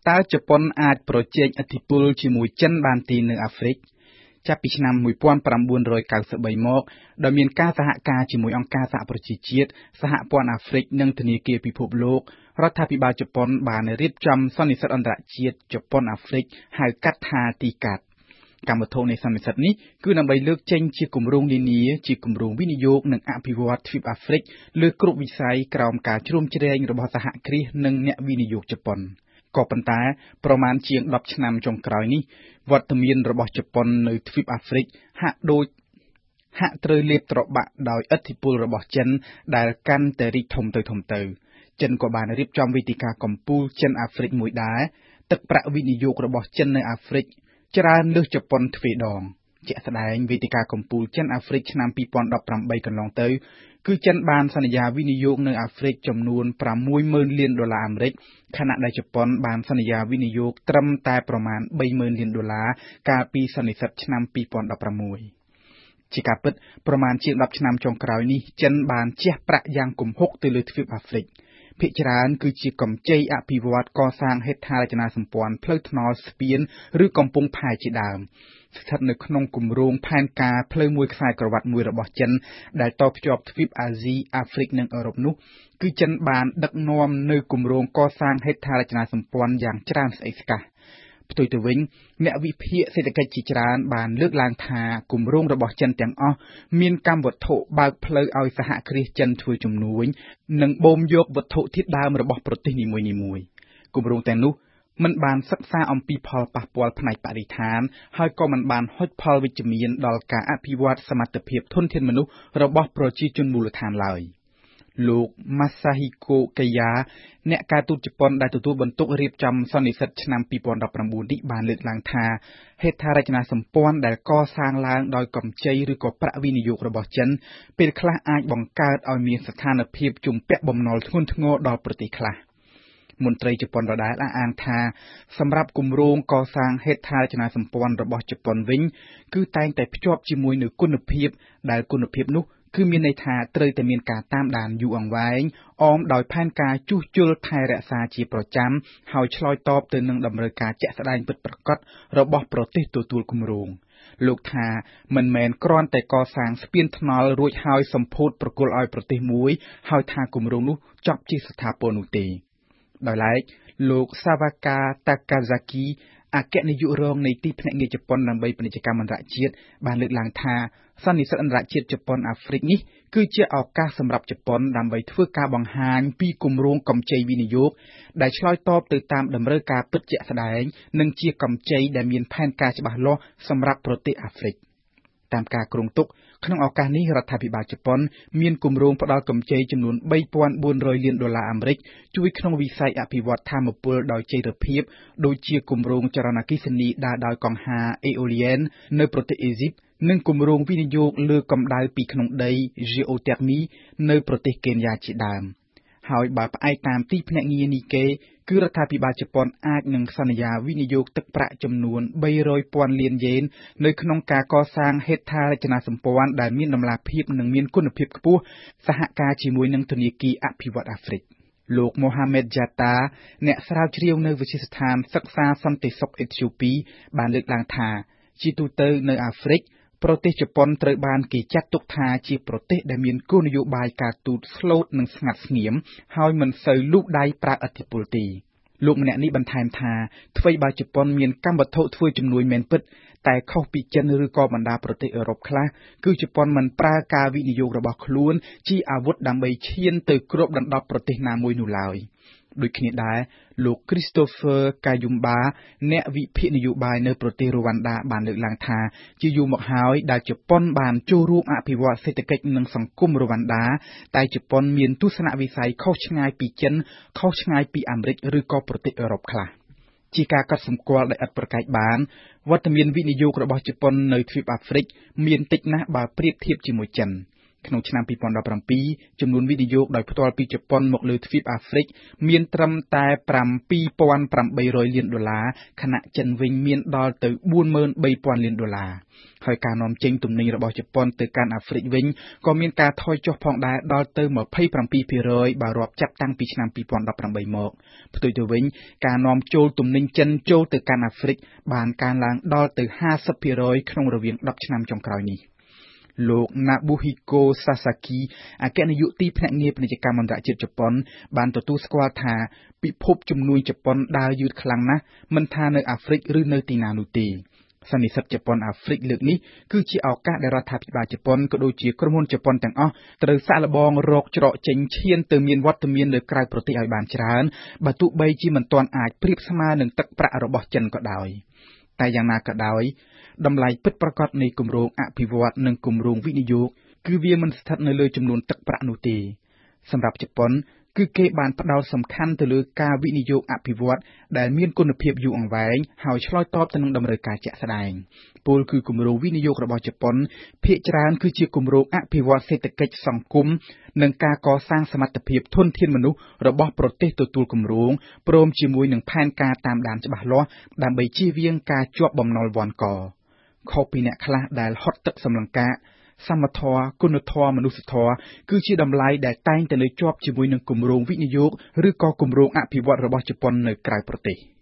តើជប៉ុនអាចប្រជែងឥទ្ធិពលជាមួយចិនបានទីនៅអាហ្វ្រិកចាប់ពីឆ្នាំ1993មកដោយមានការសហការជាមួយអង្គការសហប្រជាជាតិសហព័ន្ធអាហ្វ្រិកនិងធនាគារពិភពលោករដ្ឋាភិបាលជប៉ុនបានរៀបចំសន្និសីទអន្តរជាតិជប៉ុនអាហ្វ្រិកហៅកាត់ថាទីកាត់កម្មវិធីនៃសន្និសីទនេះគឺដើម្បីលើកចេញជាគម្រោងនានាជាគម្រោងវិនិយោគនិងអភិវឌ្ឍទ្វីបអាហ្វ្រិកលើគ្រប់វិស័យក្រោមការជ្រោមជ្រែងរបស់សហគ្រាសនិងអ្នកវិនិយោគជប៉ុនក៏ប៉ុន្តែប្រមាណជាង10ឆ្នាំចុងក្រោយនេះវត្តមានរបស់ជប៉ុននៅទ្វីបអាហ្វ្រិកហាក់ត្រូវលេបត្របាក់ដោយឥទ្ធិពលរបស់ចិនដែលកាន់តែរីកធំទៅចិនក៏បានរៀបចំវេទិកាកម្ពុជាចិនអាហ្វ្រិកមួយដែរទឹកប្រាក់វិនិយោគរបស់ចិននៅអាហ្វ្រិកច្រើនលើសជប៉ុនទ្វេដងជាក់ស្ដែងវេទិកាកម្ពុជាចិនអាហ្វ្រិកឆ្នាំ2018កន្លងទៅគឺចិនបានសន្យាវិនិយោគនៅអាហ្វ្រិកចំនួន$60000លានអាមេរិកខណៈដែលជប៉ុនបានសន្យាវិនិយោគត្រឹមតែប្រមាណ$30000លានកាលពីសន្និសីទឆ្នាំ2016ជាការពិតប្រមាណជាង10ឆ្នាំចុងក្រោយនេះចិនបានជះប្រាក់យ៉ាងគំហុកទៅលើទ្វីបអាហ្វ្រិកភាគច្រើនគឺជាកម្ចីអភិវឌ្ឍកសាងហេដ្ឋារចនាសម្ព័ន្ធផ្លូវថ្នល់ស្ពានឬកំពង់ផែជាដើមស្ថិតនៅក្នុងគម្រោងផែនការផ្លូវមួយខ្សែក្រវ៉ាត់មួយរបស់ចិនដែលតភ្ជាប់ទ្វីបអាស៊ីអាហ្វ្រិកនិងអឺរ៉ុបនោះគឺចិនបានដឹកនាំនៅគម្រោងកសាងហេដ្ឋារចនាសម្ព័ន្ធយ៉ាងច្រើនស្អិចស្កះផ្ទុយទៅវិញអ្នកវិភាគសេដ្ឋកិច្ចជាច្រើនបានលើកឡើងថាគម្រោងរបស់ចិនទាំងអស់មានកម្មវត្ថុបើកផ្លូវឲ្យសហគ្រាសចិនធ្វើជំនួញនិងបូមយកវត្ថុធាតុដើមរបស់ប្រទេសនីមួយៗគម្រោងទាំងនោះមិនបានសិក្សាអំពីផលប៉ះពាល់ផ្នែកបរិស្ថានហើយក៏មិនបានហុចផលវិជ្ជមានដល់ការអភិវឌ្ឍសមត្ថភាពធនធានមនុស្សរបស់ប្រជាជនមូលដ្ឋានឡើយលោក Masahiko Kaya អ្នកការទូតជប៉ុនដែលទទួលបន្ទុករៀបចំសន្និសីទឆ្នាំ2019នេះបានលើកឡើងថាហេដ្ឋារចនាសម្ព័ន្ធដែលកសាងឡើងដោយកម្ចីឬក៏ប្រាក់វិនិយោគរបស់ចិនពេលខ្លះអាចបង្កើតឲ្យមានស្ថានភាពជំពាក់បំណុលធ្ងន់ធ្ងរដល់ប្រទេសខ្លះមន្ត្រីជប៉ុនដដែលអះអាងថាសម្រាប់គម្រោងកសាងហេដ្ឋារចនាសម្ព័ន្ធរបស់ជប៉ុនវិញគឺតែងតែភ្ជាប់ជាមួយនឹងគុណភាពដែលគុណភាពនោះគឺមានន័យថាត្រូវតែមានការតាមដានយូរអង្វែងអមដោយផែនការជួសជុលថែរក្សាជាប្រចាំហើយឆ្លើយតបទៅនឹងតម្រូវការជាក់ស្ដែងពិតប្រាកដរបស់ប្រទេសទទួលគម្រោងលោកថាមិនមែនគ្រាន់តែកសាងស្ពានថ្នល់រួចហើយសម្ពោធប្រគល់ឲ្យប្រទេសមួយហើយថាគម្រោងនោះចប់ជាស្ថាពរនោះទេដោយឡែកលោក Sawaka Takazaki អគ្គនាយករងនៃទីភ្នាក់ងារជប៉ុនដើម្បីពាណិជ្ជកម្មអន្តរជាតិបានលើកឡើងថាសន្និសីទអន្តរជាតិជប៉ុនអាហ្វ្រិកនេះគឺជាឱកាសសម្រាប់ជប៉ុនដើម្បីធ្វើការបង្ហាញពីគម្រោងកម្ចីវិនិយោគដែលឆ្លើយតបទៅតាមតម្រូវការពិតជាក់ស្ដែងនិងជាកម្ចីដែលមានផែនការច្បាស់លាស់សម្រាប់ប្រទេសអាហ្វ្រិកតាមការគ្រោងទុកក្នុងឱកាសនេះរដ្ឋាភិបាលជប៉ុនមានគម្រោងផ្ដល់កម្ចីចំនួន$3400លានអាមេរិកជួយក្នុងវិស័យអភិវឌ្ឍថាមពលដោយចីរភាពដូចជាគម្រោងចរន្តអគ្គិសនីដើរដោយកង្ហារ Eolian នៅប្រទេសអេស៊ីបនិងគម្រោងវិនិយោគលើកម្ដៅពីក្នុងដី Geothermy នៅប្រទេសកេនយ៉ាជាដើមហើយបើផ្អែកតាមទីភ្នាក់ងារនីកេគឺរដ្ឋាភិបាលជប៉ុនអាចនឹងសន្យាវិនិយោគទឹកប្រាក់ចំនួន$300,000លានយេននៅក្នុងការកសាងហេដ្ឋារចនាសម្ព័ន្ធដែលមានតម្លាភាពនិងមានគុណភាពខ្ពស់សហការជាមួយនឹងធនាគារអភិវឌ្ឍអាហ្វ្រិកលោក Mohamed Jatta អ្នកស្រាវជ្រាវនៅវិទ្យាស្ថានសិក្សាសន្តិសុខអេត្យូពីបានលើកឡើងថាជាទូទៅនៅអាហ្វ្រិកប្រទេសជប៉ុនត្រូវបានគេចាត់ទុកថាជាប្រទេសដែលមានគោលនយោបាយការទូតស្លូតនិងស្ងាត់ស្ងៀមហើយមិនសូវលូកដៃប្រើឥទ្ធិពលទេលោកម្នាក់នេះបន្ថែមថាថ្វីបើជប៉ុនមានកម្មវត្ថុធ្វើជំនួយមែនពិតតែខុសពីចិនឬក៏បណ្ដាប្រទេសអឺរ៉ុបខ្លះគឺជប៉ុនមិនប្រើការវិនិយោគរបស់ខ្លួនជាអាវុធដើម្បីឈានទៅគ្របដណ្ដប់ប្រទេសណាមួយនោះឡើយដូចគ្នាដែរលោក Christopher Kayumba អ្នកវិភាគនយោបាយនៅប្រទេសរ៉ូវ៉ាន់ដាបានលើកឡើងថាជាយូរមកហើយដែលជប៉ុនបានចូលរួមអភិវឌ្ឍសេដ្ឋកិច្ចនិងសង្គមរ៉ូវ៉ាន់ដាតែជប៉ុនមានទស្សនវិស័យខុសឆ្ងាយពីចិនខុសឆ្ងាយពីអាមេរិកឬក៏ប្រទេសអឺរ៉ុបខ្លះជាការកត់សម្គាល់ដែលឥតប្រកែកបានវត្តមានវិនិយោគរបស់ជប៉ុននៅទ្វីបអាហ្វ្រិកមានតិចណាស់បើប្រៀបធៀបជាមួយចិនក្នុងឆ្នាំ2017ចំនួនវិនិយោគដោយផ្ទាល់ពីជប៉ុនមកលើទ្វីបអាហ្វ្រិកមានត្រឹមតែ$7,800 លានខណៈចិនវិញមានដល់ទៅ$43,000 លានហើយការនាំចេញទំនិញរបស់ជប៉ុនទៅកាន់អាហ្វ្រិកវិញក៏មានការថយចុះផងដែរដល់ទៅ27%បើរាប់ចាប់តាំងពីឆ្នាំ2018មកផ្ទុយទៅវិញការនាំចូលទំនិញចិនចូលទៅកាន់អាហ្វ្រិកបានកើនឡើងដល់ទៅ50%ក្នុងរវាង10ឆ្នាំចុងក្រោយនេះលោក Nobuhiko Sasaki អគ្គនាយកទីភ្នាក់ងារពាណិជ្ជកម្មអន្តរជាតិជប៉ុនបានទទួលស្គាល់ថាពិភពជំនួញជប៉ុនដើរយឺតខ្លាំងណាស់មិនថានៅអាហ្វ្រិកឬនៅទីណានោះទេសន្និសីទជប៉ុនអាហ្វ្រិកលើកនេះគឺជាឱកាសដែលរដ្ឋាភិបាលជប៉ុនក៏ដូចជាក្រុមហ៊ុនជប៉ុនទាំងអស់ត្រូវសាកល្បងរកច្រកចេញឈានទៅមានវត្តមាននៅក្រៅប្រទេសឲ្យបានច្រើនបើទោះបីជាមិនទាន់អាចប្រៀបស្មើនឹងទឹកប្រាក់របស់ចិនក៏ដោយតែយ៉ាងណាក៏ដោយតម្លៃពិតប្រាកដនៃគម្រោងអភិវឌ្ឍនិងគម្រោងវិនិយោគគឺវាមិនស្ថិតនៅលើចំនួនទឹកប្រាក់នោះទេសម្រាប់ជប៉ុនគឺគេបានផ្ដោតសំខាន់ទៅលើការវិនិយោគអភិវឌ្ឍដែលមានគុណភាពយូរអង្វែងហើយឆ្លើយតបទៅនឹងតម្រូវការជាក់ស្ដែងពលគឺគម្រោងវិនិយោគរបស់ជប៉ុនភាគច្រើនគឺជាគម្រោងអភិវឌ្ឍសេដ្ឋកិច្ចសង្គមនិងការកសាងសមត្ថភាពធនធានមនុស្សរបស់ប្រទេសទទួលគម្រោងព្រមជាមួយនឹងផែនការតាមដានច្បាស់លាស់ដើម្បីជៀសវាងការជាប់បំណុលវ័នកខុសពីអ្នកខ្លះដែលហត់ទឹកសម្លង្កាសមធម៌គុណធម៌មនុស្សធម៌គឺជាតម្លៃដែលតែងតែនៅជាប់ជាមួយនឹងគម្រោងវិនិយោគឬក៏គម្រោងអភិវឌ្ឍរបស់ជប៉ុននៅក្រៅប្រទេស។